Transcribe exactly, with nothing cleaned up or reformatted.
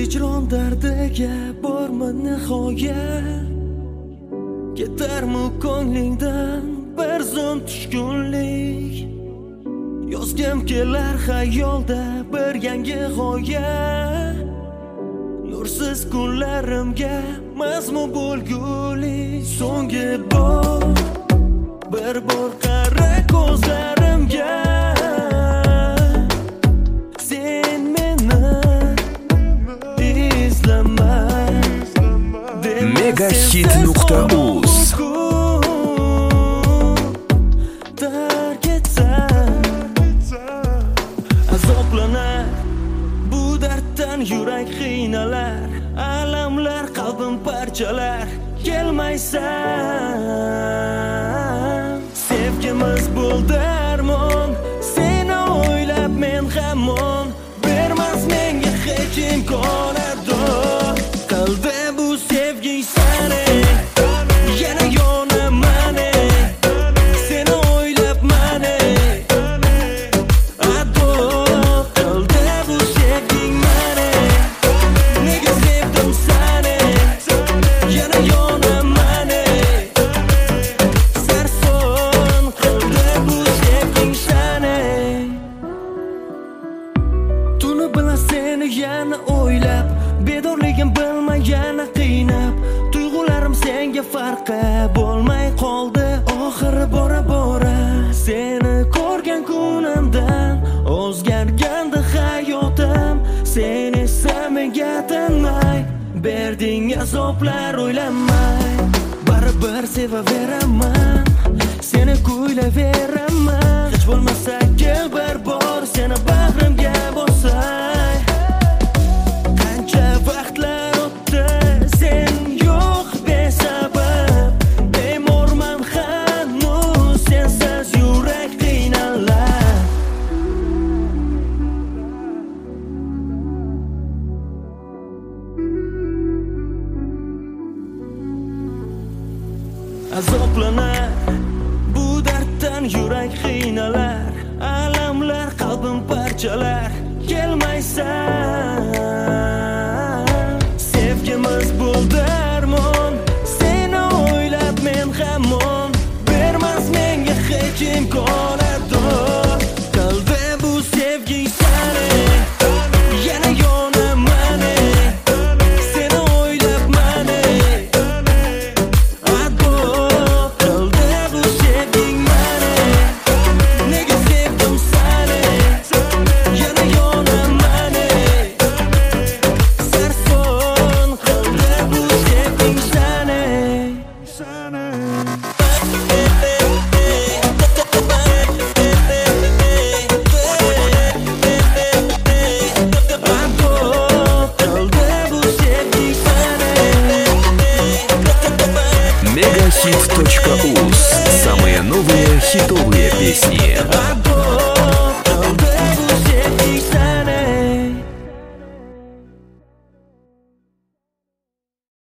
hijron dardiga bormi nihoya, ketarmi ko'nglingdan bir zum tushkunlik. Yozgim kelar xayolda bir yangi g'oya, nursiz kunlarimga mazmun bo'lgulik. So'nggi bor bir bor qara ko'zlarimga, sen meni izlama. Megahit nuqta uz azoplanar bu darddan yurak qiynalar, alamlar qalbim parchalar. Kelmaysan, sevgimiz bo'ldi armon, seni o'ylab men hamon, bermas menga hech imkonat. Qaldi bu sevging sani, yana yonaman, seni o'ylab mani. Yana o'ylab, bedorligim bilmagani qiynab, tuyg'ularim senga farqi bo'lmay qoldi. Oxiri bora bora seni ko'rgan kunimdan o'zgargandi hayotim. Sen esa menga tinmay berding azoblar o'ylamay. Baribir sevaveraman, seni kuylayveraman. Hech bo'lmasa kel bir bor seni bag'rimga bosay. Vaqtlar o'tdi, sen yo'q besabab, bemorman hanuz, sensiz yurak qiynalar. Azoblanar bu darddan yurak qiynalar, alamlar qalbim parchalar. Kelmaysan, sevgimiz bo'ldi armon, seni o'ylab men hamon, bermas menga hech imkonat. Qaldi bu sevging sani, yana yonaman, seni o'ylab mani. Qaldi bu sevging mani, nega sevdim sani, yana yonaman. Sarson qaldi bu sevging sani, sani. Megahit точка уз. Самые новые хитовые песни.